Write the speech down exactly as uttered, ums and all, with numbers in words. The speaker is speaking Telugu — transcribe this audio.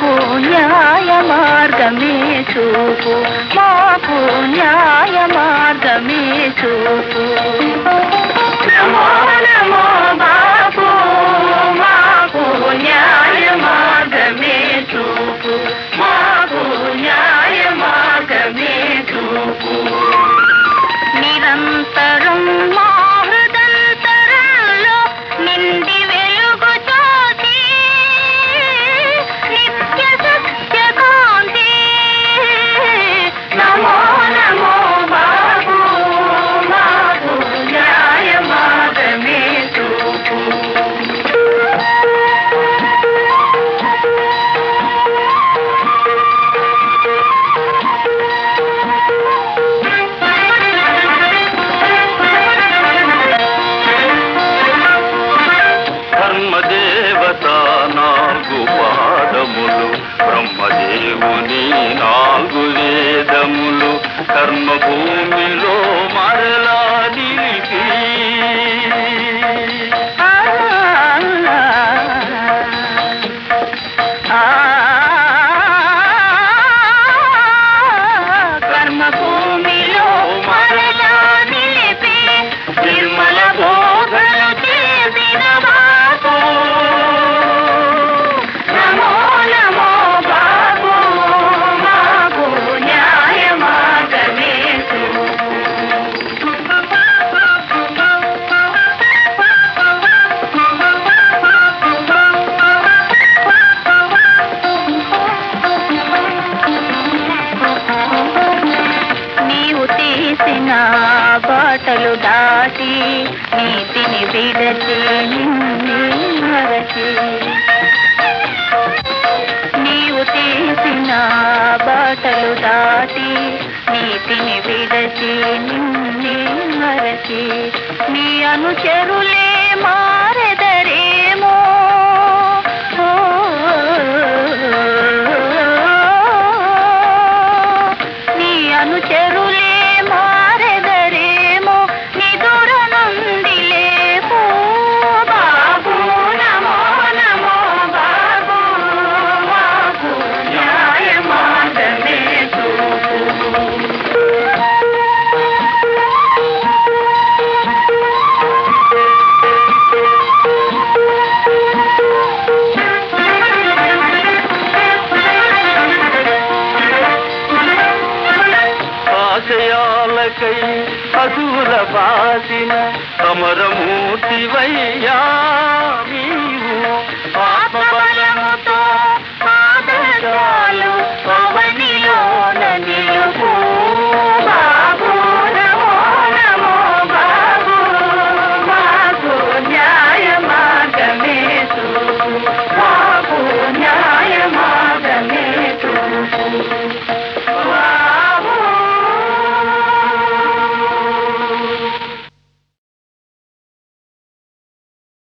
మాకు న్యాయ మార్గమే చూపు, మాకు న్యాయ మార్గమే చూపు. నమో నమో బాపు, మాకు న్యాయ మార్గమే చూపు, మాకు న్యాయ మార్గమే చూపు. నిరంతరం మా హృదంతరంలో నిండి వెలుగు జ్యోతి, నిత్య సత్య కాంతి. నమో నమో బాబు, మాకు న్యాయ మార్గమే చూపు. నాలుగు పాదములు బ్రహ్మదేవుని నాలుగు వేదములు కర్మభూమిలో మరలా నిలిపి కర్మభూమిలో మరలా నిలిపి నిర్మల బోధన చేసిన బాపు. నమో నమో బాపు, మాకు న్యాయ మార్గమే చూపు. నీవు తీసిన బాటలు దాటి నీతిని విడచి నిన్నే మరచి, నీవు తీసిన బాటలు దాటి నీతిని విడచి నిన్నే మరచి, నీ అనుచరులే మారెదరేమో. ఓ నీ అనుచరులే మారెదరేమో, నిదుర నుండి లేపో బాబు. నమో నమో బాబు, మాకు న్యాయ మార్గమే చూపు. ఆశయాలకై అసుర బాసిన అమరమూర్తివయ్యా మీ